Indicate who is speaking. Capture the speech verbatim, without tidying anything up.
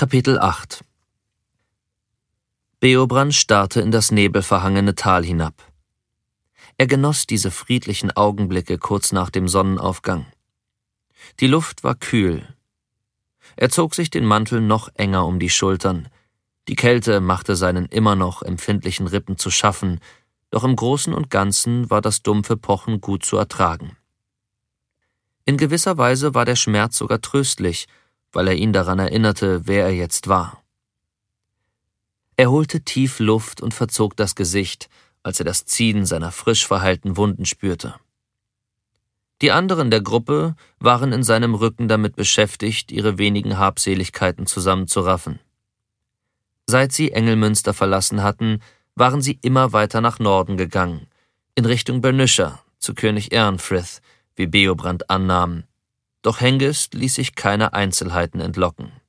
Speaker 1: Kapitel acht. Beobrand starrte in das nebelverhangene Tal hinab. Er genoss diese friedlichen Augenblicke kurz nach dem Sonnenaufgang. Die Luft war kühl. Er zog sich den Mantel noch enger um die Schultern. Die Kälte machte seinen immer noch empfindlichen Rippen zu schaffen, doch im Großen und Ganzen war das dumpfe Pochen gut zu ertragen. In gewisser Weise war der Schmerz sogar tröstlich, weil er ihn daran erinnerte, wer er jetzt war. Er holte tief Luft und verzog das Gesicht, als er das Ziehen seiner frisch verheilten Wunden spürte. Die anderen der Gruppe waren in seinem Rücken damit beschäftigt, ihre wenigen Habseligkeiten zusammenzuraffen. Seit sie Engelmünster verlassen hatten, waren sie immer weiter nach Norden gegangen, in Richtung Bernischer, zu König Eärnfrith, wie Beobrand annahm. Doch Hengist ließ sich keine Einzelheiten entlocken.